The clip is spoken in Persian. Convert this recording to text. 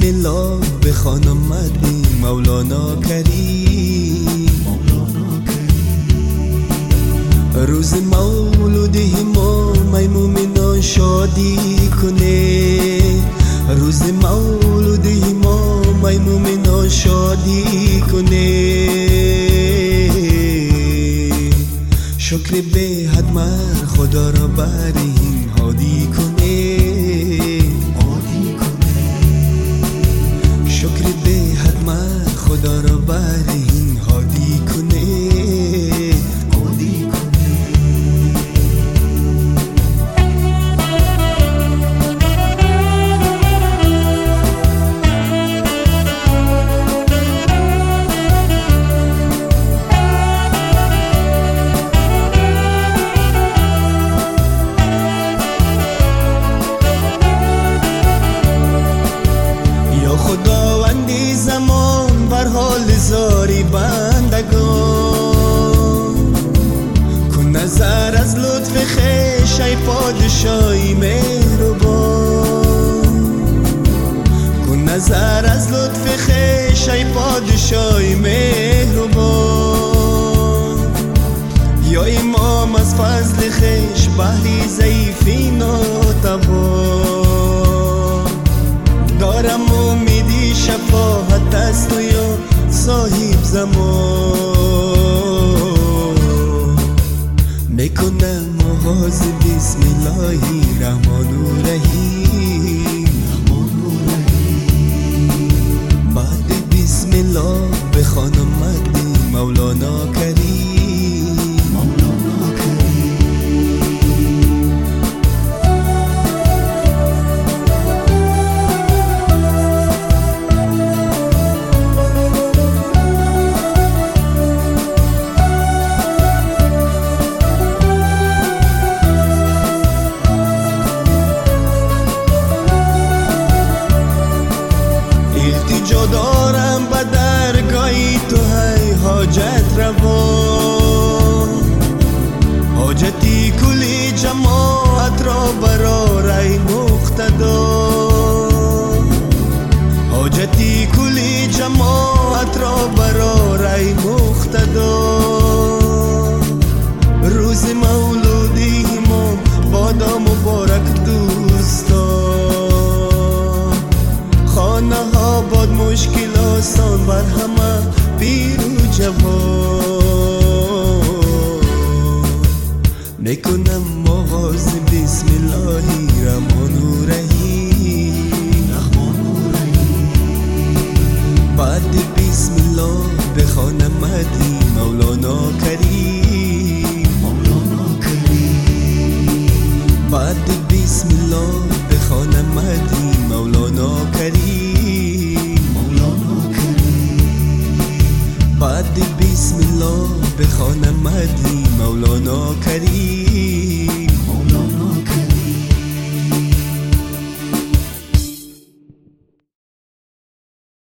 الله بخوانم مدی مولانا کریم. روز مولود امام مومنان شادی کنه، روز مولود امام مومنان شادی کنه. شکر به حتمر خدا را بر این هادی کنه، شکر به حتمر خدا را بر این هادی کنه. خداوندی زمان بر حال زاری بندگان، کن نظر از لطف خویش ای پادشاهی مهربان، کن نظر از لطف خویش ای پادشاهی مهربان. یا امام از فضل خویش بحری ضعیفی ناتوان، دارم امیدی شفاعت از تو یا صاحب زمان. میکنم آغاز بسم الله الرحمن الرحیم، بعد بسم الله بخوانم مدی مولانا کریم. التجا دارم به درگاهی تو ای حاجت روا، حاجتی کلی جماعت را برار ای مقتدا، حاجتی کلی جماعت را برار ای مقتدا. روز مولود امام بادا مبارک دوستان، خانه ها باد مشکل آسان بر همه پیر و جوان. میکنم آغاز بسم الله الرحمن الرحیم، بعد بسم الله بخوانم مدی مولانا کریم. بعد بسم الله بخوانم مدی مولانا کریم. بعد بسم الله بخوانم مدی مولانا کریم.